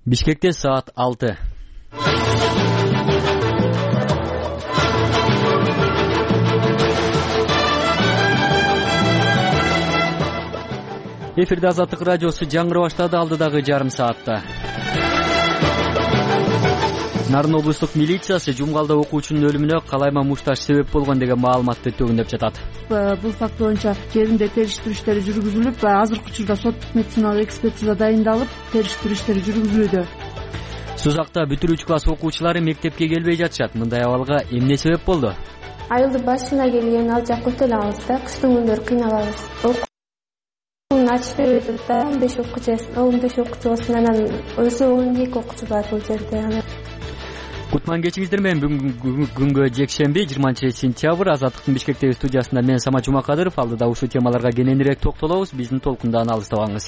Бишкекте саат 6. Эфирде Азаттык радиосу жаңыры баштады алдыдагы жарым саатта. Нарын облустук милициясы Жумгалда окуучунун өлүмүнө калайма мушташ себеп болгон деген маалыматты төгүндөп жатат. Бул факт боюнча жеринде териштирүү иштери жүргүзүлүп, азыркы учурда соттук медициналык экспертиза дайындалып, териштирүү иштери жүргүзүлүүдө. Сузакта бүтүрүүчү класс окуучулары мектепке келбей жатышат. Мындай абалга эмне себеп болду? Айылдын башына келген ал жак өтө эле алыс да, кыштын күндөрү кыйналабыз. Окууну ачып берип да 15 окуучу болсун, анан өзү 12 окуучу бар бул жерде. Кутман кечиңиздер менен күнгө жекшемби 20-сентябрь Азаттыктын Бишкектеги студиясында мен Самат Жумакадыров. Алдыда ушул темаларга кененирээк токтолобуз. Биздин толкундан алыстабаңыз.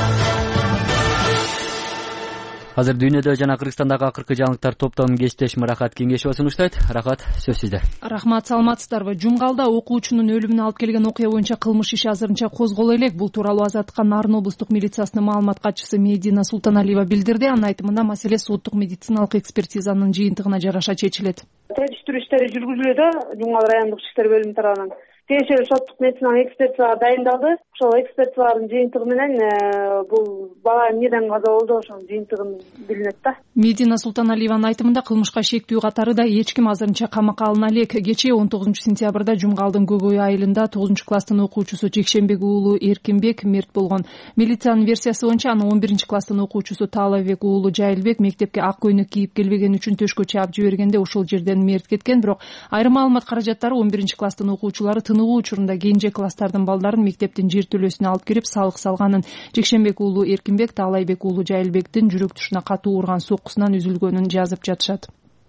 Азыр дүйнөдө жана Кыргызстандагы акыркы жаңылыктар топтогун кесиптешим Рахат Кеңешова сунуштайт. Рахат, сөз сизде. Рахмат, саламатсыздарбы? Жумгалда окуучунун өлүмүнө алып келген окуя боюнча кылмыш иши азырынча козголо элек. Бул тууралуу Азаттыкка Нарын облустук милициясынын маалымат катчысы Медина Султаналиева билдирди. Анын айтымында маселе соттук медициналык экспертизанын жыйынтыгына жараша чечилет. Териштирүү иштери жүргүзүлүүдө Жумгал райондук ички иштер бөлүмү тарабынан тиешелүү соттук медициналык экспертиза дайындалды. Ошол экспертизалардын жыйынтыгы менен бул бала эмнеден каза болду, ошонун жыйынтыгын билинет да. Медина Султаналиеванын айтымында кылмышка шектүү катары да эч ким азырынча камакка алына элек. Кечээ 19-сентябрда Жумгалдын Көкөй айылында 9-класстын окуучусу Жекшенбек уулу Эркинбек мерт болгон. Милициянын версиясы боюнча анын 11-класстын окуучусу Таалайбек уулу Жайылбек мектепке ак көйнөк кийип келбегени үчүн төшкө чаап жибергенде ушул жерден мерт кеткен. Бирок айрым маалымат каражаттары 11-класстын окуучулары тыныгуу учурунда кенже класстардын балдарын мектептин жертөлөсүнө алып кирип салык салганын, Жекшенбек уулу Эркинбек Таалайбек уулу Жайылбектин жүрөк тушуна катуу урган соккусунан үзүлгөнүн жазып жатышат.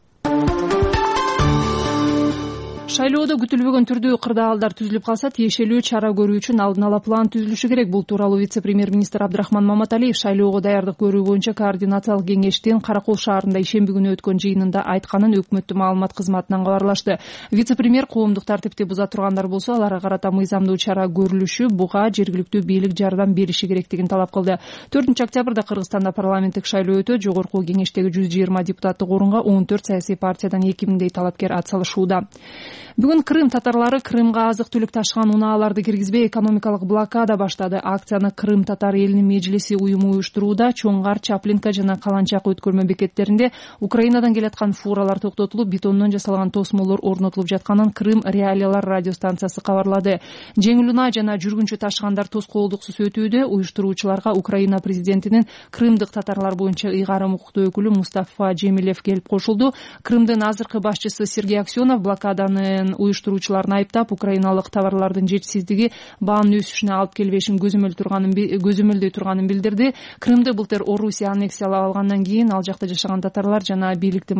Шайлоодо күтүлбөгөн түрдүү кырдаалдар түзүлүп калса, тиешелүү чара көрүү үчүн алдын ала план түзүлүшү керек. Бул тууралуу вице-премьер-министр Абдрахман Маматалиев шайлоого даярдык көрүү боюнча координациялык кеңештин Каракол шаарында ишемби күнү өткөн жыйынында айтканын өкмөттүн маалымат кызматынан кабарлашты. Вице-премьер коомдук тартипти буза тургандар болсо, аларга карата мыйзамдуу чара көрүлүшү, буга жергиликтүү бийлик жардам бериши керектигин талап кылды. 4-октябрда Кыргызстанда парламенттик шайлоо өтөт. Жогорку кеңештеги 120 депутаттык орунга 14 саясий партиядан 2000дей талапкер атсалышууда. Бүгүн Крым татарлары Крымга азык-түлүк ташыган унааларды киргизбей экономикалык блокада баштады. Акцияны Крым татар элинин межлиси уюму уюштурууда. Чоңгар, Чаплинка жана Каланчак өткөрмө бекеттеринде Украинадан келаткан фуралар токтотулуп, бетондон жасалган тосмолор орнотулуп жатканын Крым реалиялар радиостанциясы кабарлады. Жеңил унаа жана жүргүнчү ташыгандар тоскоолдуксуз өтүүдө. Уюштуруучуларга Украина президентинин крымдык татарлар боюнча ыйгарым укуктуу өкүлү Мустафа Жемилев келип кошулду. Крымдын азыркы башчысы Сергей Аксенов блокаданы уюштуруучуларын айыптап, украиналык товарлардын жетишсиздиги баанын өсүшүнө алып келбешин көзөмөлдөй турганын билдирди. Крымды былтыр Орусия аннексиялап алгандан кийин ал жакта жашаган татарлар жаңы бийликтин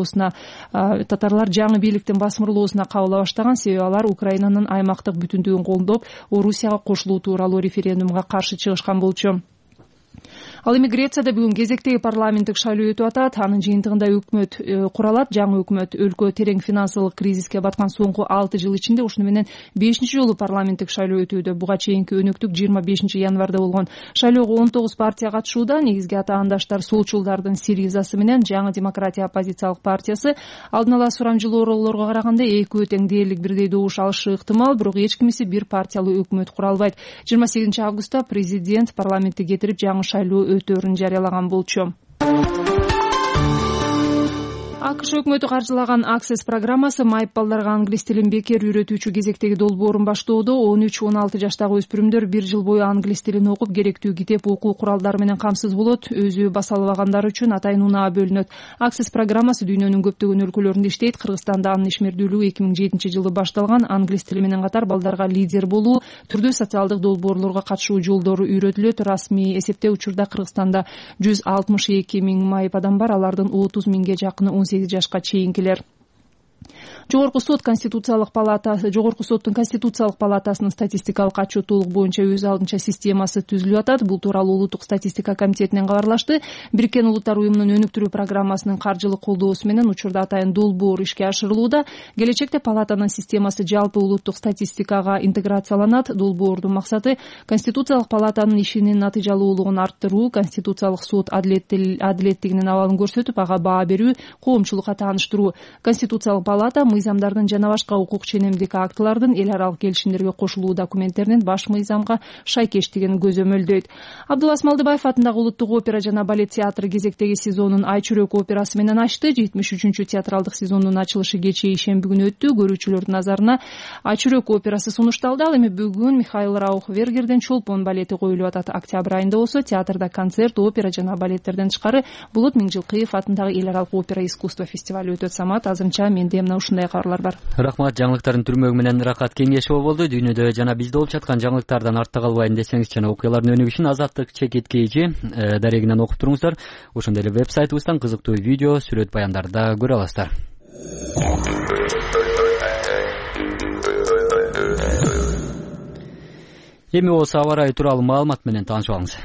басмырлоосуна кабыла баштаган. Себеби алар Украинанын аймактык бүтүндүгүн колдоп, Орусияга кошулуу тууралуу референдумга каршы чыгышкан болчу. Ал эми Грецияда бүгүн кезектеги парламенттик шайлоо өтүп атат. Анын жыйынтыгында өкмөт куралат. Жаңы өкмөт өлкө терең финансылык кризиске баткан соңку 6 жыл ичинде ушуну менен 5-чи жолу парламенттик шайлоо өтүүдө. Буга чейинки өнөктүк 25 январда болгон. Шайлоого 19 партия катышууда. Негизги атаандаштар солчулдардын Сиризасы менен Жаңы демократия оппозициялык партиясы. Алдын ала сурамжылоолорго караганда экөө тең дээрлик бирдей добуш алышы ыктымал, бирок эч кимиси бир партиялуу өкмөт кура албайт. 28 августта президент парламентти кетирип жаңы шайлоо өтөөрүн жарыялаган болчу. АКШ өкмөтү каржылаган Access программасы майып балдарга англис тилин бекер үйрөтүүчү кезектеги долбоорун баштоодо. 13-16 жаштагы өспүрүмдөр 1 жыл бою англис тилин окуп, керектүү китеп, окуу куралдары менен камсыз болот. Өзү баса албагандар үчүн атайын унаа бөлүнөт. Access программасы дүйнөнүн көптөгөн өлкөлөрүндө иштейт. Кыргызстанда анын ишмердүүлүгү 2007-жылы башталган. Англис тили менен катар балдарга лидер болуу, түрдүү социалдык долбоорлорго катышуу жолдору үйрөтүлөт. Расмий эсепте учурда Кыргызстанда 162 миң майып адам бар. Алардын 30 миңге жакыны 18 жашка чейинкилер. Жогорку соттун Конституциялык палатасынын статистикалык отчеттуулук боюнча өз алдынча системасы түзүлүп атат. Бул тууралуу Улуттук статистика комитетинен кабарлашты. Бириккен Улуттар уюмунун өнүктүрүү программасынын каржылык колдоосу менен учурда атайын долбоор ишке ашырылууда. Келечекте палатанын системасы жалпы улуттук статистикага интеграцияланат. Долбоордун максаты Конституциялык палатанын ишинин натыйжалуулугун арттыруу, Конституциялык сот адилеттигинин абалын көрсөтүп, ага баа берүү, коомчулукка тааныштыруу. Конституциялык палата мыйзамдардын жана башка укук ченемдик актылардын эл аралык келишимдерге кошулуу документтеринин баш мыйзамга шайкештигин көзөмөлдөйт. Абдулас Малдыбаев атындагы Улуттук опера жана балет театры кезектеги сезонун Ай чүрөк операсы менен ачты. 73-чү театралдык сезондун ачылышы кечээ ишемби күнү өттү. Көрүүчүлөрдүн назарына Ай чүрөк операсы сунушталды. Ал эми бүгүн Михаил Раухвергердин Чолпон балети коюлуп атат. Октябрь айында болсо театрда концерт, опера жана балеттерден тышкары Болот Миңжилкыев атындагы эл аралык опера искусство фестивалю өтөт. Самат, азырынча менде мына ушундай кабарлар бар. Рахмат, жаңылыктардын түрмөгү менен Рахат Кеңешова болду. Дүйнөдө жана бизде болуп жаткан жаңылыктардан артта калбайын десеңиз жана окуялардын өнүгүшүн Азаттык чекиткейчи дарегинен окуп туруңуздар. Ошондой эле вебсайтыбыздан кызыктуу видео, сүрөт баяндарды да көрө аласыздар. Эми болсо аба ырайы тууралуу маалымат менен таанышып алыңыз.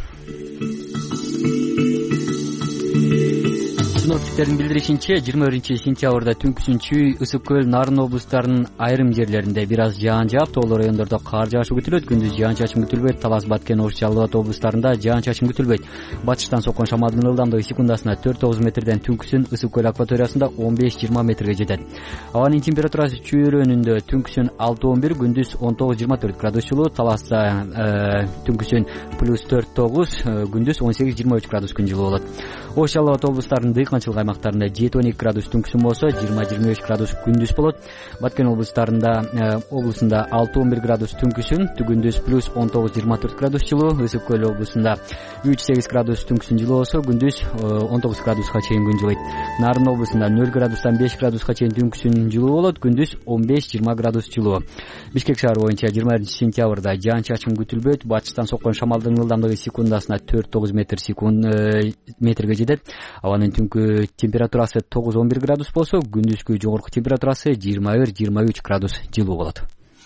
Синоптиктердин билдиришинче 21-сентябрда түнкүсүнчү Ысык көл, Нарын облустарынын айрым жерлеринде бир аз жаан жаап, тоолуу райондордо кар жаашы күтүлөт. Күндүз жаан-чачын күтүлбөйт. Талас, Баткен, Ош, Жалал Абад облустарында жаан-чачын күтүлбөйт. Батыштан соккон шамалдын ылдамдыгы секундасына 4-9 метрден түнкүсүн Ысык көл акваториясында 15-20 метрге жетет. Абанын температурасы чөйрөнүндө түнкүсүн 6-11, күндүз 19-24 градус жылуу, Таласта түнкүсүн +4-9, күндүз 18-23 градус күн жылуу болот. Ош, Жалал Абад облустарынын дыйканчылык аймактарында 7-12 градус түнкүсүн болсо, 20-25 градус күндүз болот. Баткен облустарында 6-11 градус түнкүсүн, күндүз +19-24 градус жылуу. Ысык көл облусунда 3-8 градус түнкүсүн жылуу болсо, күндүз 19 градуска чейин күн жылыйт. Нарын облусунда 0 градустан 5 градуска чейин түнкүсүн жылуу болот, күндүз 15-20 градус жылуу. Бишкек шаар боюнча 20-сентябрда жаан-чачын күтүлбөйт. Батыштан соккон шамалдын ылдамдыгы секундасына 4-9 метрге жетет. Абанын түнкү температурасы 9-11 градус болсо, күндүзгү жогорку температурасы 21-23 градус жылуу болот.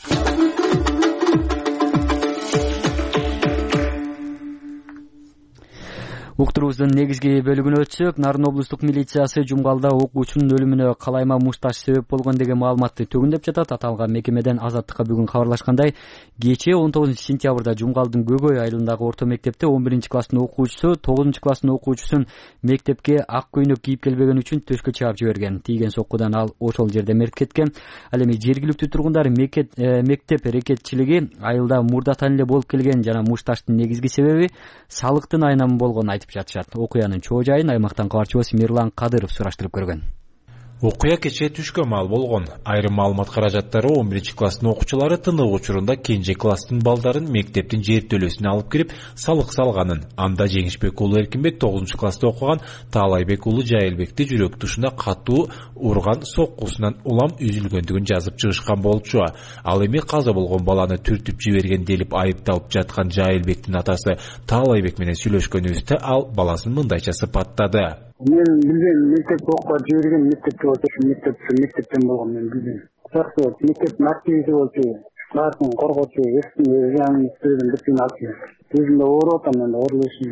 Уктуруубуздун негизги бөлүгүнө өтсөк, Нарын облустук милициясы Жумгалда окуучунун өлүмүнө калайма мушташ себеп болгон деген маалыматты төгүндөп жатат. Аталган мекемеден Азаттыкка бүгүн кабарлашкандай, кечээ 19-сентябрда Жумгалдын Көгөй айылындагы орто мектепте 11-класстын окуучусу 9-класстын окуучусун мектепке ак көйнөк кийип келбеген үчүн төшкө чаап жиберген. Тийген соккудан ал ошол жерде мерт кеткен. Ал эми жергиликтүү тургундар мектеп рекетчилиги айылда мурдатан эле болуп келген жана мушташтын негизги себеби салыктын айнамы болгонун айтып жатышат. Окуянын чоо жайын аймактан кабарчыбыз Мирлан Кадыров сураштырып көргөн. Окуя кечээ түшкө маал болгон. Айрым маалымат каражаттары 11-класстын окуучулары тынык учурунда кенже класстын балдарын мектептин жертөлөсүнө алып кирип салык салганын, анда Жеңишбек уулу Эркинбек 9-класста окуган Таалайбек уулу Жайылбекти жүрөк тушуна катуу урган соккусунан улам үзүлгөндүгүн жазып чыгышкан болчу. Ал эми каза болгон баланы түртүп жиберген делип айыпталып жаткан Жайылбектин атасы Таалайбек менен сүйлөшкөнүбүздө ал баласын мындайча сыпаттады. Мен билген мектепке окуга жиберген мектепте отуруп мектептен болгон мен билген. Жакшы, мектептин активисти болчу, баарын коргоочу, эстин бүтүн алчу. Өзүм да ооруп атам, мен оорулушум.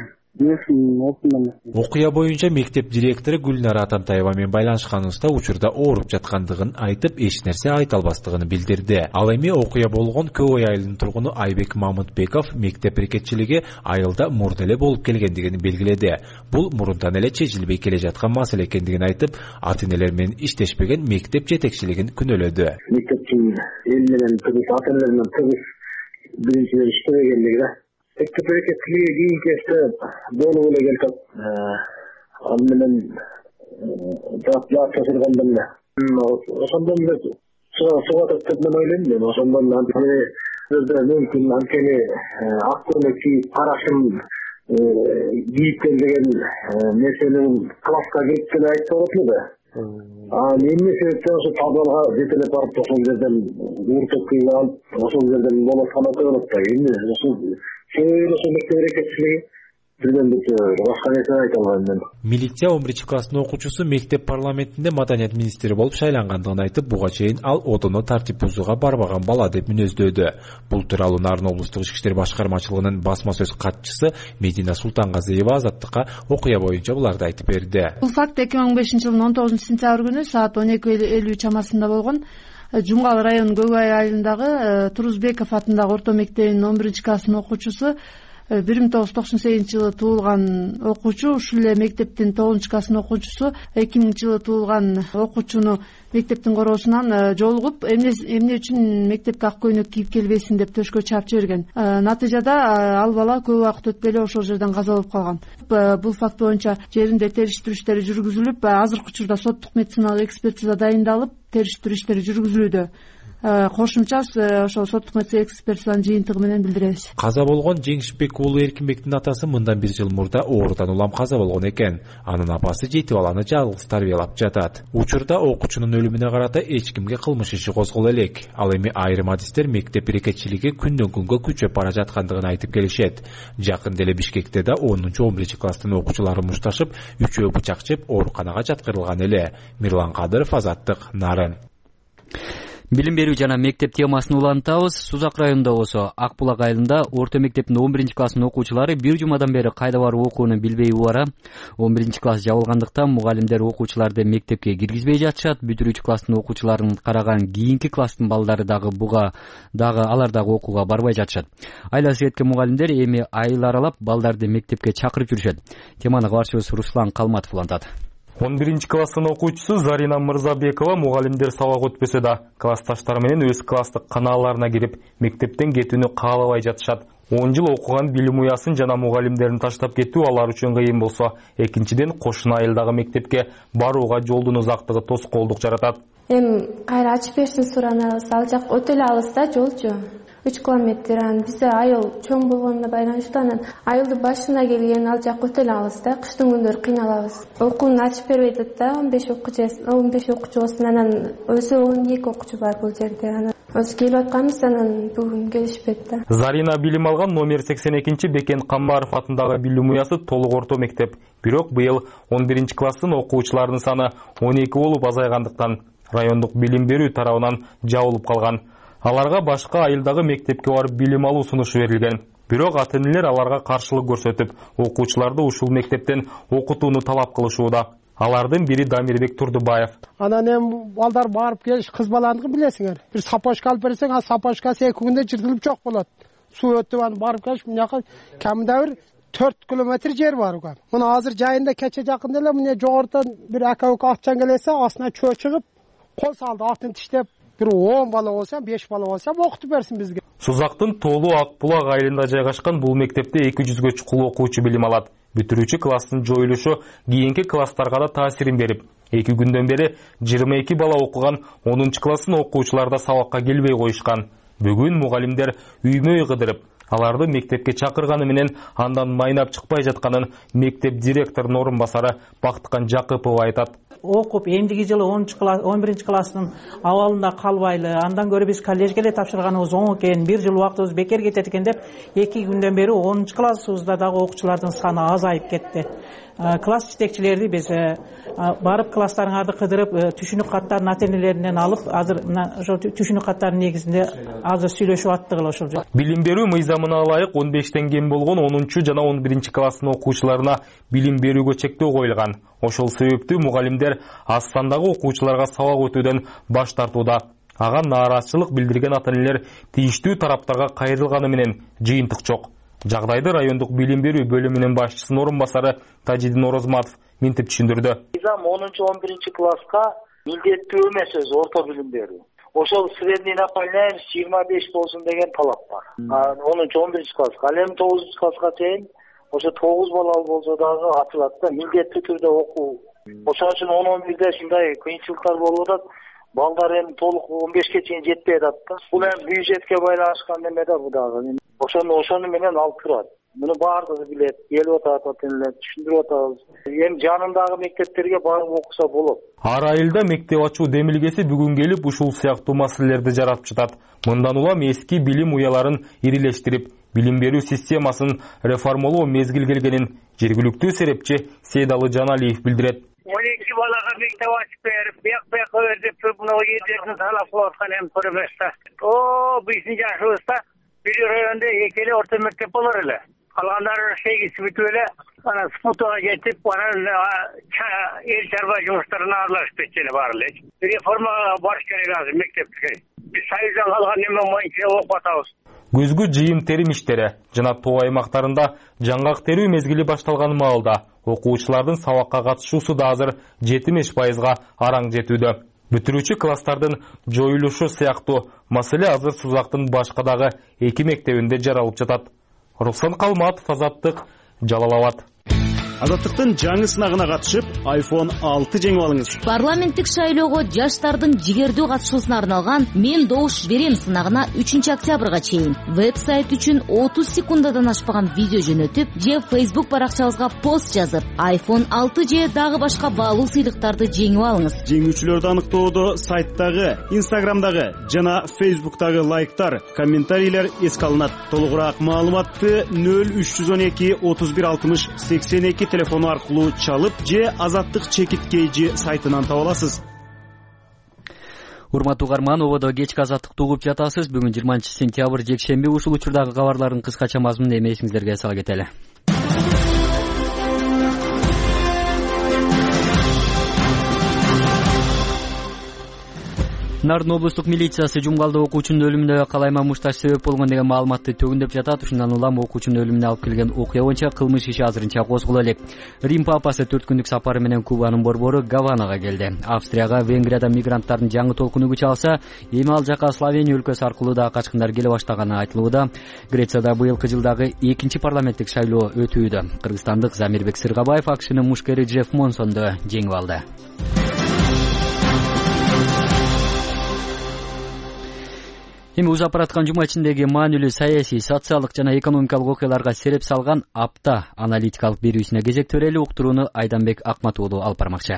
Окуя боюнча мектеп директору Гүлнара Атамтаева менен байланышканыбызда учурда ооруп жаткандыгын айтып, эч нерсе айта албастыгын билдирди. Ал эми окуя болгон Көгөй айылынын тургуну Айбек Мамытбеков мектеп рекетчилиги айылда мурда эле болуп келгендигин белгиледи. Бул мурунтан эле чечилбей келе жаткан маселе экендигин айтып, ата-энелер менен иштешпеген мектеп жетекчилигин күнөөлөдү. Мектептин эл менен тыгыз, ата-энелер менен тыгыз биринчиден иштебегендиги да. Мектеп рекетчилиги кийинки кезде болуп эле келатат. Ал менен жаап чачыргандыр эле. Ошондон эле суга деп мен ойлойм. Мен ошондон өзү мүмкүн анткени ак көйнөк кийип карашым кийип келген нерсенин класска кирип деле айтып болот да. Эмне себептен ошо табалга жетелеп барып ошол жерден уртуп кыйнап ошол жерден болот да. Эмне ошол мектеп рекетчилиги башка нерсе айта албайм мен. Милиция 11-класстын окуучусу мектеп парламентинде маданият министри болуп шайлангандыгын айтып, буга чейин ал одоно тартип бузууга барбаган бала деп мүнөздөөдү. Бул тууралуу Нарын облустук ички иштер башкармачылыгынын басма сөз катчысы Медина Султангазиева Азаттыкка окуя боюнча буларды айтып берди. Бул факт 2015 жылдын 19 күнү саат 12:50 чамасында болгон. Жумгал районунун Көкбай айылындагы Турузбеков атындагы орто мектебинин 11-класстын окуучусу 1998 жылы туулган окуучу, ушул эле мектептин 9-класстын окуучусу 2000 жылы туулган окуучуну мектептин короосунан жолугуп, эмне үчүн мектепке ак көйнөк кийип келбейсиң деп төшкө чаап жиберген. Натыйжада ал бала көп убакыт өтпөй эле ошол жерден каза болуп калган. Бул факт боюнча жеринде териштирүү иштери жүргүзүлүп, азыркы учурда соттук медициналык экспертиза дайындалып, териштирүү иштери жүргүзүлүүдө. Кошумча ошол соттук медициналык экспертизанын жыйынтыгы менен билдиребиз. Каза болгон Жеңишбек уулу Эркинбектин атасы мындан 1 жыл мурда оорудан улам каза болгон экен. Анын апасы 7 баланы жалгыз тарбиялап жатат. Учурда окуучунун өлүмүнө карата эч кимге кылмыш иши козголо элек. Ал эми айрым адистер мектеп берекетчилиги күндөн күнгө күчөп бара жаткандыгын айтып келишет. Жакында эле Бишкекте да 10-11-класстын окуучулары мушташып, 3-өө бычак жеп ооруканага жаткырылган эле. Мирлан Кадыров, Азаттык, Нарын. Билим берүү жана мектеп темасын улантабыз. Сузак районунда болсо Ак Булак айылында орто мектептин 11-класстын окуучулары бир жумадан бери кайда барып окууну билбей убара. 11-класс жабылгандыктан мугалимдер окуучуларды мектепке киргизбей жатышат. Бүтүрүүчү класстын окуучуларын караган кийинки класстын балдары алар дагы окууга барбай жатышат. Айласы кеткен мугалимдер эми айыл аралап балдарды мектепке чакырып жүрүшөт. Теманы кабарчыбыз Руслан Калматов улантат. 11-класстын окуучусу Зарина Мырзабекова мугалимдер сабак өтпөсө да классташтары менен өз класстык канааларына кирип мектептен кетүүнү каалабай жатышат. 10 жыл окуган билим уясын жана мугалимдерин таштап кетүү алар үчүн кыйын болсо, экинчиден кошуна айылдагы мектепке барууга жолдун узактыгы тоскоолдук жаратат. Кайра ачып берсин суранабыз. Ал жак өтө эле алыста жолчу. 3 километр. Бизде айыл чоң болгонуна байланыштуу анан айылдын башына келген ал жак өтө эле алыста. Кыштын күндөрү кыйналабыз. Окууну ачып бербейт да 15 окуучу болсун, анан өзү 12 окуучу бар бул жерде. Анан өзү келип атканбыз, анан бүгүн келишпейт да. Зарина билим алган номер 82 Бекен Камбаров атындагы билим уясы толук орто мектеп. Бирок быйыл 11-класстын окуучуларынын саны 12 болуп азайгандыктан райондук билим берүү тарабынан жабылып калган. Аларга башка айылдагы мектепке барып билим алуу сунушу берилген. Бирок ата-энелер аларга каршылык көрсөтүп, окуучуларды ушул мектептен окутууну талап кылышууда. Алардын бири Дамирбек Турдубаев. Анан эми балдар барып келиш кыз баландыгы билесиңер. Бир сапожка алып берсең, а сапожкасы 2 күндө жыртылып жок болот. Суу өтүп анан барып келиш мынакы камда бир 4 километр жер бар экен. Мына азыр жайында кече жакында эле мына жогорудан бир ака-ука атчан келесе, астына чөө чыгып, кол салды, атын тиштеп, бир 10 бала болса, 5 бала болса окутуп берсин бизге. Сузактын Тоолу Ак Булак айылында жайгашкан бул мектепте 200гө чукул окуучу билим алат. Бүтүрүүчү класстын жоюлушу кийинки класстарга да таасирин берип, 2 күндөн бери 22 бала окуган 10-класстын окуучулары да сабакка келбей коюшкан. Бүгүн мугалимдер үймө-үй кыдырып, аларды мектепке чакырганы менен андан майнап чыкпай жатканын мектеп директорунун орун басары Бактыкан Жакыпова айтат. Окуп эмдиги жылы 11-класстын абалында калбайлы, андан көрө биз коллежге эле тапшырганыбыз оң экен, 1 жыл убактыбыз бекер кетет экен деп 2 күндөн бери 10-классыбызда дагы окуучулардын саны азайып кетти. Класс жетекчилерди биз барып класстарыңарды кыдырып, түшүнүк каттарын ата-энелеринен алып, азыр ошо түшүнүк каттарынын негизинде азыр сүйлөшүп аттыгыла ошол. Билим берүү мыйзамына ылайык 15тен кем болгон 10 жана 11-класстын окуучуларына билим берүүгө чектөө коюлган. Ошол себептүү мугалимдер аз сандагы окуучуларга сабак өтүүдөн баш тартууда. Ага нааразычылык билдирген ата-энелер тийиштүү тараптарга кайрылганы менен жыйынтык жок. Жагдайды райондук билим берүү бөлүмүнүн башчысынын орун басары Тажидин Орозматов минтип түшүндүрдү. Мыйзам 10-11 класска милдеттүү эмес өзү орто билим берүү. Ошол средний наполняемость 25 болсун деген талап бар. 10-11 класска, ал эми 9 класска чейин ошо 9 балалы болсо дагы ачылат да, милдеттүү түрдө окуу. Ошон үчүн 10-11де ушундай кыйынчылыктар болуп атат. Балдар эми толук 15ке чейин жетпей атат да. Бул эми бюджетке байланышкан неме да бу дагы. Ошону менен алып турат. Муну баардыгы билет, келип атат ата-энелер, түшүндүрүп атабыз. Эми жанындагы мектептерге барып окуса болот. Ар айылда мектеп ачуу демилгеси бүгүн келип ушул сыяктуу маселелерди жаратып жатат. Мындан улам эски билим уяларын ирилештирип, билим берүү системасын реформалоо мезгил келгенин жергиликтүү серепчи Сейдалы Жаналиев билдирет. 12 балага мектеп ачып берип, бияк деп туруп, мына жердерин талап кылып аткан эми көрөбүз. Биздин жашыбызда бир районда экеле орто мектеп болор эле. Калгандары шегиси бүтүп эле, анан спутага жетип, анан эл чарба жумуштарына аралашып кетчү эле баары эле. Реформа барыш керек азыр мектепке. Биз Союздан калган неме боюнча окуп атабыз. Көзгү жыйым терим иштери жана тоо аймактарында жаңгак терүү мезгили башталган маалда окуучулардын сабакка катышуусу да азыр 70% араң жетүүдө. Бүтүрүүчү класстардын жоюлушу сыяктуу маселе азыр Сузактын башка дагы 2 мектебинде жаралып жатат. Руслан Калматов, Азаттык, Жалал Абад. Азаттыктын жаңы сынагына катышып, iPhone 6 жеңип алыңыз. Парламенттик шайлоого жаштардын жигердүү катышуусуна арналган «Мен добуш берем» сынагына 3 октябрга чейин веб-сайт үчүн 30 секундадан ашпаган видео жөнөтүп, же Facebook баракчабызга пост жазып, iPhone 6 же дагы башка баалуу сыйлыктарды жеңип алыңыз. Жеңүүчүлөрдү аныктоодо сайттагы, Instagramдагы жана Facebooktагы лайктар, комментарийлер эске алынат. Толугураак маалыматты 0312 31 60 82 телефону аркылуу чалып же Азаттык чекит кейжи сайтынан таба аласыз. Урматтуу угарман, ободо кечки Азаттыкты угуп жатасыз. Бүгүн 20 сентябрь жекшемби. Ушул учурдагы кабарлардын кыскача мазмунун эми эсиңиздерге сала кетели. Нарын облустук милициясы Жумгалда окуучунун өлүмүнө калайма мушташ себеп болгон деген маалыматты төгүндөп жатат. Ушундан улам окуучунун өлүмүнө алып келген окуя боюнча кылмыш иши азырынча козголо элек. Рим папасы 4 күндүк сапары менен Кубанын борбору Гаванага келди. Австрияга Венгрияда мигранттардын жаңы толкуну күч алса, эми ал жака Словения өлкөсү аркылуу да качкындар келе баштаганы айтылууда. Грецияда быйылкы жылдагы 2 парламенттик шайлоо өтүүдө. Кыргызстандык Замирбек Сыргабаев АКШнын мушкери Джефф Монсонду жеңип алды. Эми узап бараткан жума ичиндеги маанилүү саясий, социалдык жана экономикалык окуяларга сереп салган апта аналитикалык берүүсүнө кезек төрөлү. Уктурууну Айданбек Акмат уулу алып бармакчы.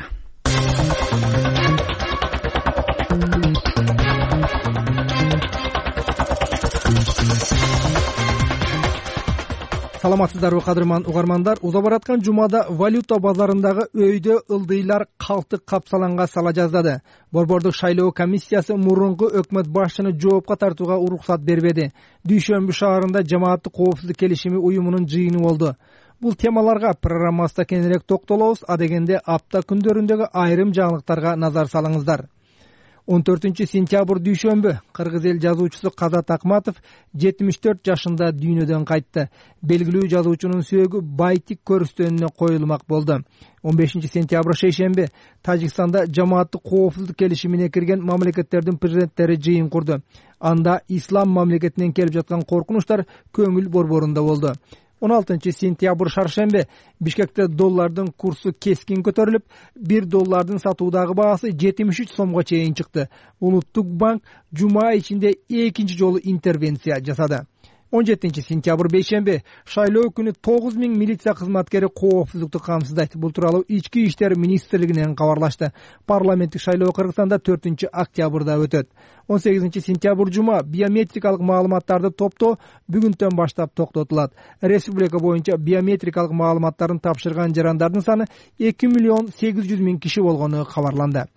Саламатсыздарбы кадырман угармандар, узап бараткан жумада валюта базарындагы өйдө ылдыйлар калтык капсаланга сала жаздады. Борбордук шайлоо комиссиясы мурунку өкмөт башчыны жоопко тартууга уруксат бербеди. Дүйшөмбү шаарында жамааттык коопсуздук келишими уюмунун жыйыны болду. Бул темаларга программабызда кененирээк токтолобуз, адегенде апта күндөрүндөгү айрым жаңылыктарга назар салыңыздар. 14 сентябрь дүйшөмбү кыргыз эл жазуучусу Казат Акматов 74 жашында дүйнөдөн кайтты. Белгилүү жазуучунун сөөгү Байтик көрүстөнүнө коюлмак болду. 15 сентябрь шейшемби Тажикстанда жамааттык коопсуздук келишимине кирген мамлекеттердин президенттери жыйын курду. Анда ислам мамлекетинен келип жаткан коркунучтар көңүл борборунда болду. 16 сентябрь шаршембе Бишкекте доллардын курсу кескин көтөрүлүп, $1 сатуудагы баасы 73 сомго чейин чыкты. Улуттук банк жума ичинде экинчи жолу интервенция жасады. 17 сентябрь бейшембе шайлоо күнү 9000 милиция кызматкери коопсуздукту камсыздайт. Бул тууралуу Ички иштер министрлигинен кабарлашты. Парламенттик шайлоо Кыргызстанда 4 октябрда өтөт. 18 сентябрь жума биометрикалык маалыматтарды топтоо бүгүндөн баштап токтотулат. Республика боюнча биометрикалык маалыматтарын тапшырган жарандардын саны 2,8 киши болгону кабарланды.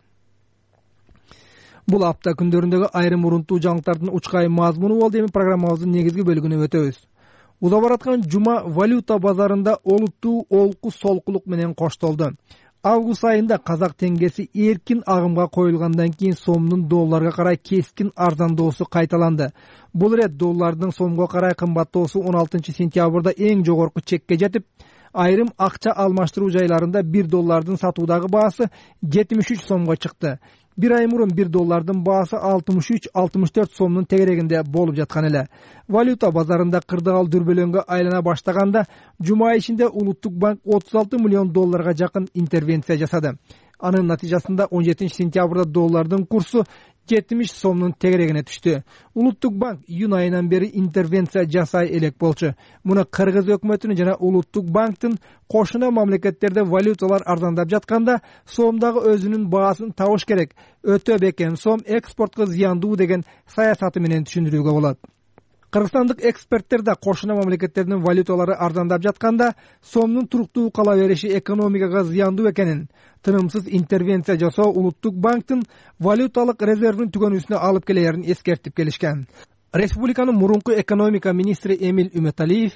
Бул апта күндөрүндөгү айрым урунтуу жаңылыктардын учкай мазмуну болду. Эми программабыздын негизги бөлүгүнө өтөбүз. Узап бараткан жума валюта базарында олуттуу олку солкулук менен коштолду. Август айында казак теңгеси эркин агымга коюлгандан кийин сомдун долларга карай кескин арзандоосу кайталанды. Бул ирет доллардын сомго карай кымбаттоосу 16 сентябрда эң жогорку чекке жетип, айрым акча алмаштыруу жайларында $1 сатуудагы баасы 73 сомго чыкты. Bir ay murun $1 baası 63-64 somnun tegerегинде болуп жаткан эле. Валюта базарында кырдыгал дүрбөлөнгө айлана баштаганда жума ичинде Улуттук банк $36 миллион жакын интервенция жасады. Анын натыйжасында 17 сентябрда доллардын курсу 70 сомнун тегерегине түштү. Улуттук банк июнь айынан бери интервенция жасай элек болчу. Муну Кыргыз өкмөтүнүн жана Улуттук банктын кошуна мамлекеттерде валюталар арзандап жатканда сомдагы өзүнүн баасын табыш керек. Өтө бекем сом экспортко зыяндуу деген саясаты менен түшүндүрүүгө болот. Кыргызстандык эксперттер да кошуна мамлекеттердин валюталары арзандап жатканда сомдун туруктуу кала бериши экономикага зыяндуу экенин, тынымсыз интервенция жасоо улуттук банктын валюталык резервдин түгөнүүсүнө алып келерин эскертип келишкен. Республиканын мурунку экономика министри Эмиль Үмөталиев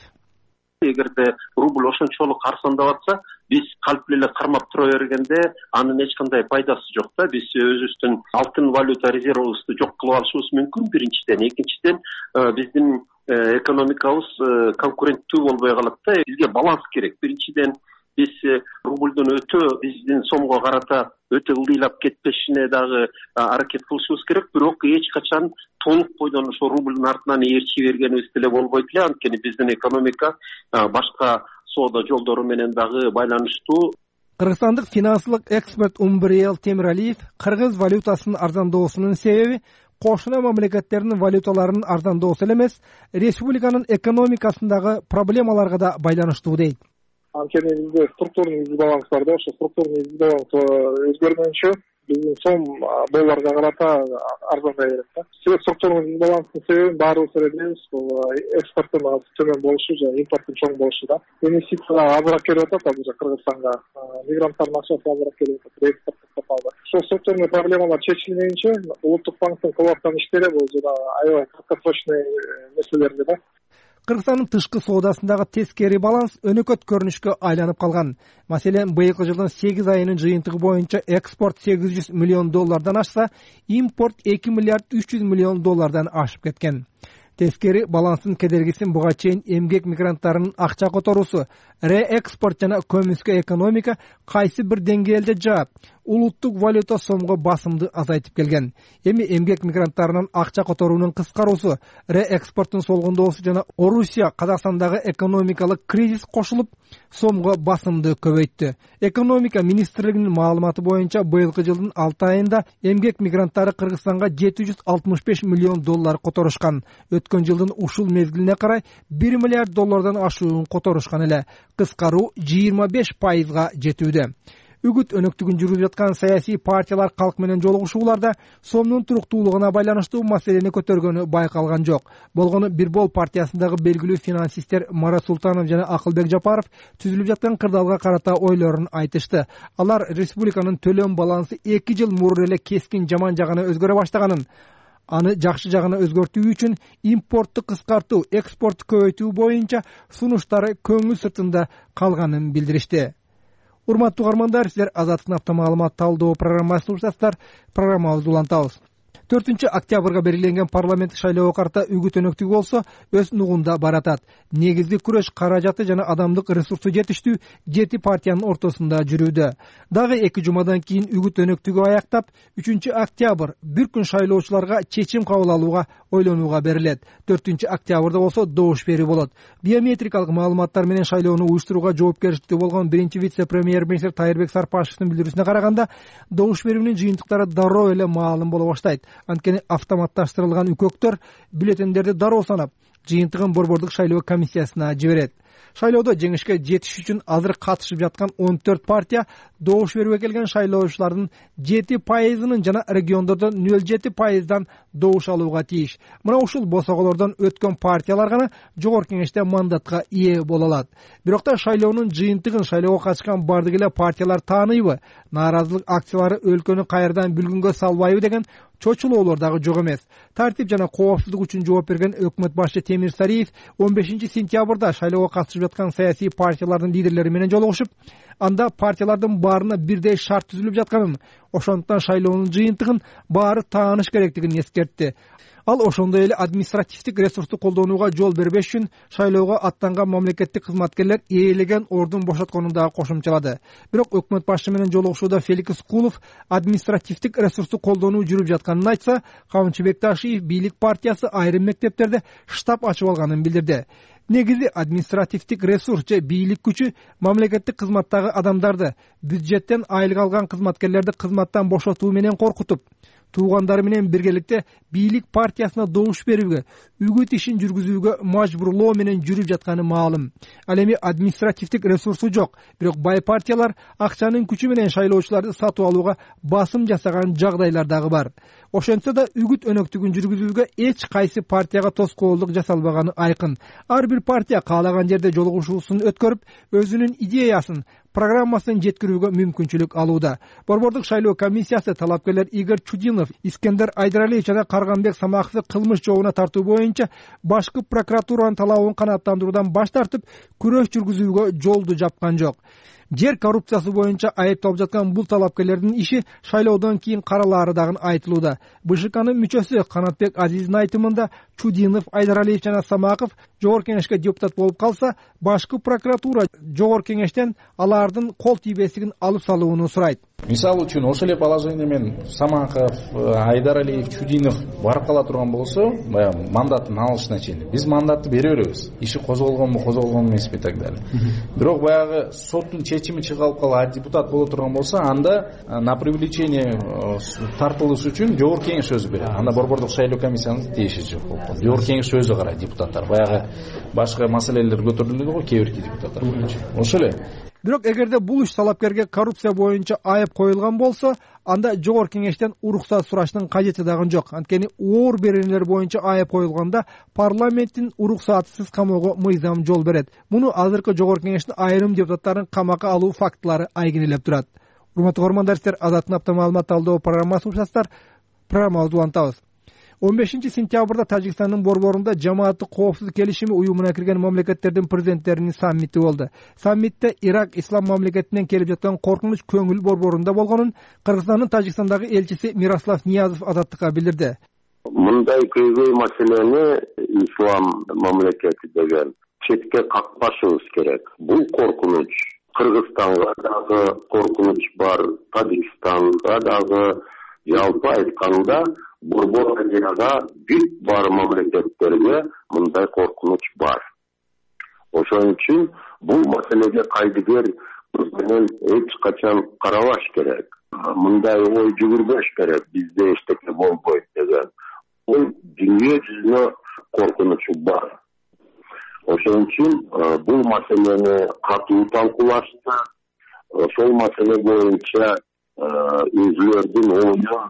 эгерде рубль ошончолук арзандап атса, биз калп эле кармап тура бергенде анын эч кандай пайдасы жок да. Биз өзүбүздүн алтын валюта резервибизди жок кылып алышыбыз мүмкүн биринчиден. Экинчиден биздин экономикабыз конкуренттүү болбой калат да. Бизге баланс керек. Биринчиден биз рубльдун биздин сомго карата өтө ылдыйлап кетпешине дагы аракет кылышыбыз керек. Бирок эч качан толук бойдон ошо рубльдун артынан ээрчи бергенибиз деле болбойт эле. Анткени биздин экономика башка соода жолдору менен дагы байланыштуу. Кыргызстандык финансылык эксперт Умбриел Темиралиев кыргыз валютасынын арзандоосунун себеби кошуна мамлекеттердин валюталарынын арзандоосу эле эмес, республиканын экономикасындагы проблемаларга да байланыштуу дейт. Анткени бизде структурный дисбаланс бар да, ошо структурный дисбаланс өзгөргөнчө биздин сом долларга карата арзандай берет да. Структурный дисбаланстын себебин баарыбыз эле билебиз, бул экспорттун төмөн болушу жана импорттун чоң болушу да. Инвестиция азыраак келип атат азыр Кыргызстанга, мигранттардын акчасы азыраак келип атат, экспорт токтоп. Ошол структурный проблемалар чечилмейинче улуттук банктын кылып аткан иштери бул жана аябай краткосрочный нерселер да. Кыргызстандын тышкы соодасындагы тескери баланс өнөкөт көрүнүшкө айланып калган. Маселен, быйылкы жылдын 8 айынын жыйынтыгы боюнча экспорт 800 миллион доллардан ашса, импорт 2 миллиард 300 миллион доллардан ашып кеткен. Тескери баланстын кедергисин буга чейин эмгек мигранттарынын акча которуусу, реэкспорт жана көмүскө экономика кайсы бир деңгээлде жаап, улуттук валюта сомго басымды азайтып келген. Эми эмгек мигранттарынын акча которуунун кыскаруусу, реэкспорттун солгундоосу жана Орусия Казакстандагы экономикалык кризис кошулуп, сомго басымды көбөйттү. Экономика министрлигинин маалыматы боюнча быйылкы жылдын 6 айында эмгек мигранттары Кыргызстанга 765 миллион доллар которушкан. Өткөн жылдын ушул мезгилине карай 1 миллиард доллардан ашуун которушкан эле. Кыскаруу 25%га жетүүдө. Үгүт өнөктүгүн жүрүп жаткан саясий партиялар калк менен жолугушууларда сомдун туруктуулугуна байланыштуу маселени көтөргөнү байкалган жок. Болгону Бирбол партиясындагы белгилүү финансисттер Марат Султанов жана Акылбек Жапаров түзүлүп жаткан кырдаалга карата ойлорун айтышты. Алар республиканын төлөм балансы 2 жыл мурун эле кескин жаман жагына өзгөрө баштаганын, аны жакшы жагына өзгөртүү үчүн импортту кыскартуу, экспортту көбөйтүү боюнча сунуштары көңүл сыртында калганын билдиришти. Урматтуу угармандар, силер Азаттыктын автомаалымат талдоо программасын уктасыздар. Программабызды улантабыз. 4 октябрга белгиленген парламенттик шайлоого карата үгүт өнөктүгү болсо өз нугунда баратат. Негизги күрөш каражаты жана адамдык ресурсу жетиштүү 7 партиянын ортосунда жүрүүдө. Дагы 2 жумадан кийин үгүт өнөктүгү аяктап, 3 октябрь бир күн шайлоочуларга чечим кабыл алууга, ойлонууга берилет. 4 октябрда болсо добуш берүү болот. Биометрикалык маалыматтар менен шайлоону уюштурууга жоопкерчиликте болгон биринчи вице-премьер-министр Тайырбек Сарпашевдин билдирүүсүнө караганда, добуш берүүнүн жыйынтыктары дароо эле маалым боло баштайт. Анткени автоматташтырылган үкөктөр бюллетендерди дароо санап, жыйынтыгын борбордук шайлоо комиссиясына жиберет. Шайлоодо жеңишке жетиш үчүн азыр катышып жаткан 14 партия добуш берүүгө келген шайлоочулардын 7%-ынын жана региондордон 0,7%-дан добуш алууга тийиш. Мына ушул босоголордон өткөн партиялар гана жогорку кеңеште мандатка ээ боло алат. Бирок да шайлоонун жыйынтыгын шайлоого катышкан бардык эле партиялар тааныйбы, нааразылык акциялары өлкөнү кайрадан бүлгүнгө салбайбы деген чочулоолор дагы жок эмес. Тартип жана коопсуздук үчүн жооп берген өкмөт башчы Темир Сариев 15 сентябрда шайлоого катышып жаткан саясий партиялардын лидерлери менен жолугушуп, анда партиялардын баарына бирдей шарт түзүлүп жатканын, ошондуктан шайлоонун жыйынтыгын баары тааныш керектигин эскертти. Ал ошондой эле административдик ресурсту колдонууга жол бербеш үчүн шайлоого аттанган мамлекеттик кызматкерлер ээлеген ордун бошотконун дагы кошумчалады. Бирок өкмөт башчы менен жолугушууда Феликс Кулов административдик ресурсту колдонуу жүрүп жатканын айтса, Камчы Бекташиев бийлик партиясы айрым мектептерде штаб ачып алганын билдирди. Негизи административдик ресурс же бийлик күчү мамлекеттик кызматтагы адамдарды, бюджеттен айлык алган кызматкерлерди кызматтан бошотуу менен коркутуп, туугандары менен биргеликте бийлик партиясына добуш берүүгө, үгүт ишин жүргүзүүгө мажбурлоо менен жүрүп жатканы маалым. Ал эми административдик ресурсу жок, бирок бай партиялар акчанын күчү менен шайлоочуларды сатып алууга басым жасаган жагдайлар дагы бар. Ошентсе да үгүт өнөктүгүн жүргүзүүгө эч кайсы партияга тоскоолдук жасалбаганы айкын. Ар бир партия каалаган жерде жолугушуусун өткөрүп, өзүнүн идеясын, программасын жеткирүүгө мүмкүнчүлүк алууда. Борбордук шайлоо комиссиясы талапкерлер Игорь Чудинов, Искендер Айдаралиев жана Карганбек Самаковду кылмыш жообуна тартуу боюнча башкы прокуратуранын талабын канааттандыруудан баш тартып, күрөш жүргүзүүгө жолду жапкан жок. Жер коррупциясы боюнча айыпталып жаткан бул талапкерлердин иши шайлоодон кийин каралаары дагы айтылууда. БШКнын мүчөсү Канатбек Азиздин айтымында Чудинов, Айдаралиев жана Самаков жогорку кеңешке депутат болуп калса, башкы прокуратура жогорку кеңештен алардын кол тийбестигин алып салууну сурайт. Мисалы үчүн ошол эле положение менен Самаков, Айдаралиев, Чудинов барып кала турган болсо, баягы мандатын алышына чейин биз мандатты бере беребиз. Иши козголгонбу, козголгон эмеспи так далее. Бирок баягы соттун чечими чыгарып калып, депутат боло турган болсо, анда на привлечение тартылыш үчүн жогорку кеңеш өзү берет. Анда борбордук шайлоо комиссиянын тиеши жок болуп калат. Жогорку кеңеш өзү карайт депутаттар. Баягы башка маселелер көтөрүлдү го кээ бирки депутаттар боюнча. Ошол эле. Бирок эгерде бул иш талапкерге коррупция боюнча айып коюлган болсо, анда жогорку кеңештен уруксат сураштын кажети дагы жок. Анткени оор беренелер боюнча айып коюлганда парламенттин уруксатсыз камоого мыйзам жол берет. Муну азыркы жогорку кеңештин айрым депутаттарын камакка алуу фактылары айгинелеп турат. Урматтуу көрөрмандар, сиздер Азаттын апта маалымат талдоо программасын угушасыздар. Программабызды улантабыз. 15-сентябрда Тажикстандын борборунда жамааттык коопсуздук келишими уюмуна кирген мамлекеттердин президенттеринин саммити болду. Саммитте Ирак ислам мамлекетинен келип жаткан коркунуч көңүл борборунда болгонун Кыргызстандын Тажикстандагы элчиси Мирослав Ниязов Азаттыкка билдирди. Мындай көйгөй маселени ислам мамлекети деген четке какпашыбыз керек. Бул коркунуч Кыргызстанга дагы коркунуч бар, Тажикстанга дагы, жалпы айтканда Борбор Азияда бүт бар мамлекеттерге мындай коркунуч бар. Ошон үчүн бул маселеге кайдыгер менен эч качан карабаш керек. Мындай ой жүгүрбөш керек, бизде эчтеке болбойт деген. Бул дүйнө жүзүнө коркунучу бар. Ошон үчүн бул маселени катуу талкуулашты. Ошол маселе боюнча өзүлөрдүн оюн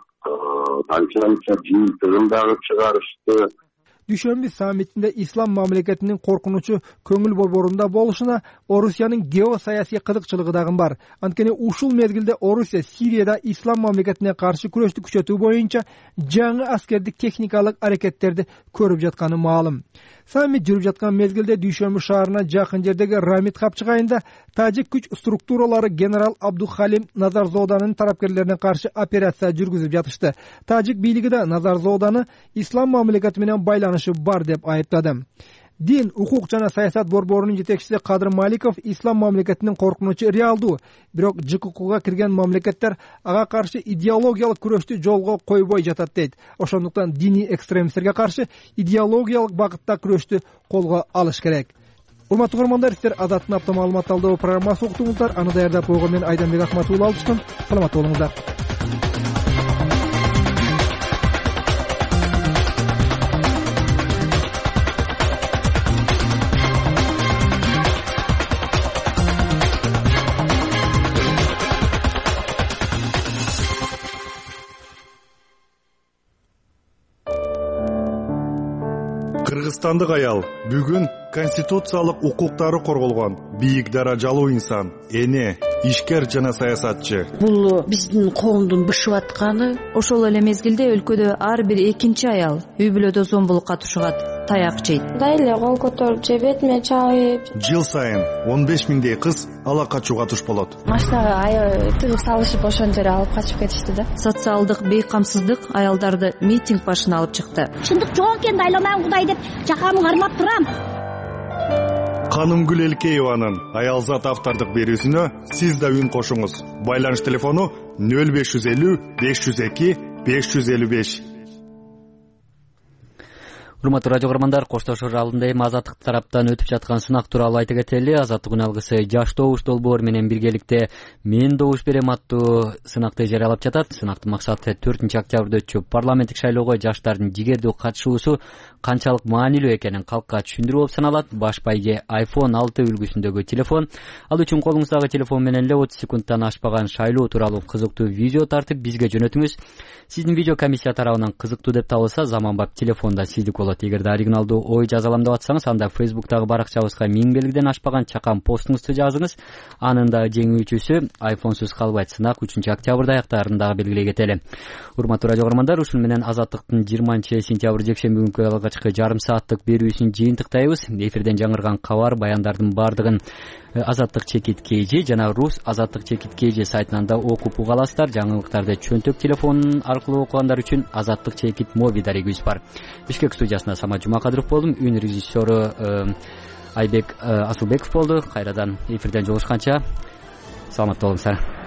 канча жыйынтыгын дагы чыгарышты. Дүйшөмбү саммитинде ислам мамлекетинин коркунучу көңүл борборунда болушуна Орусиянын геосаясий кызыкчылыгы дагы бар. Анткени ушул мезгилде Орусия Сирияда ислам мамлекетине каршы күрөштү күчөтүү боюнча жаңы аскердик техникалык аракеттерди көрүп жатканы маалым. Саммит жүрүп жаткан мезгилде Дүйшөмбү шаарына жакын жердеги Рамит капчыгайында тажик күч структуралары генерал Абдухалим Назарзоданын тарапкерлерине каршы операция жүргүзүп жатышты. Тажик бийлиги да Назарзоданы ислам мамлекети менен байланышы бар деп айыптады. Дин, укук жана саясат борборунун жетекчиси Кадыр Маликов ислам мамлекетинин коркунучу реалдуу, бирок ЖККга кирген мамлекеттер ага каршы идеологиялык күрөштү жолго койбой жатат дейт. Ошондуктан диний экстремисттерге каршы идеологиялык багытта күрөштү колго алыш керек. Урматтуу көрөрмандар, сиздер Азаттын апта маалымат талдоо программасын уктуңуздар. Аны даярдап койгон мен Айданбек Акматулла алыштым. Саламат болуңуздар. Кыргызстандык аял бүгүн конституциялык укуктары корголгон бийик даражалуу инсан, эне, ишкер жана саясатчы. Бул биздин коомдун бышып атканы. Ошол эле мезгилде өлкөдө ар бир экинчи аял үй бүлөдө зомбулукка тушугат, таяк жейт. Дайле кол көтөрүп же бетиме чагып. Жыл сайын 15 миңдей кыз ала качууга туш болот. Машинага тыгып салышып ошон жерге алып качып кетишти да. Социалдык бейкамсыздык аялдарды митинг башына алып чыкты. Чындык жок экен, айланайын Кудай деп жакамды карлап турам. Канымгүл Элкееванын аялзат автордук берүүсүнө сиз да үн кошуңуз. Байланыш телефону 0550 502 555. Урматтуу радио көрөрмандар, коштошор алдында эми Азаттык тараптан өтүп жаткан сынак тууралуу айта кетели. Азаттык үн алгысы жаш добуш долбоор менен биргеликте мен добуш берем аттуу сынакты жарыялап жатат. Сынактын максаты 4 октябрда өтчү парламенттик шайлоого жаштардын жигердүү катышуусу канчалык маанилүү экенин калкка түшүндүрүү болуп саналат. Баш байге iPhone 6 үлгүсүндөгү телефон. Ал үчүн колуңуздагы телефон менен эле 30 секундтан ашпаган шайлоо тууралуу кызыктуу видео тартып бизге жөнөтүңүз. Сиздин видео комиссия тарабынан кызыктуу деп табылса, заманбап телефонда сиздик болот. Эгерде оригиналдуу ой жазаламдап атсаңыз, анда Facebook'тагы баракчабызга 1000 белгиден ашпаган чакан постуңузду жазыңыз. Анын да жеңүүчүсү iPhone'суз калбайт. Сынак 3 октябрда аяктарын дагы белгилей кетели. Урматтуу радио көрөрмандар, ушун менен Азаттыктын 20 сентябрь жекшемби күнкү алгачкы жарым сааттык берүүсүн жыйынтыктайбыз. Эфирден жаңырган кабар, баяндардын бардыгын Азаттык чекит KG жана Рус Азаттык чекит KG сайтынан да окуп уга аласыздар. Жаңылыктарды чөнтөк телефон аркылуу окугандар үчүн Азаттык чекит моби дарегибиз бар. Бишкек студиясында Самат Жумакадыров болдум. Үн режиссеру Айбек Асылбеков болду. Кайрадан эфирден жолугушканча саламатта болуңуздар.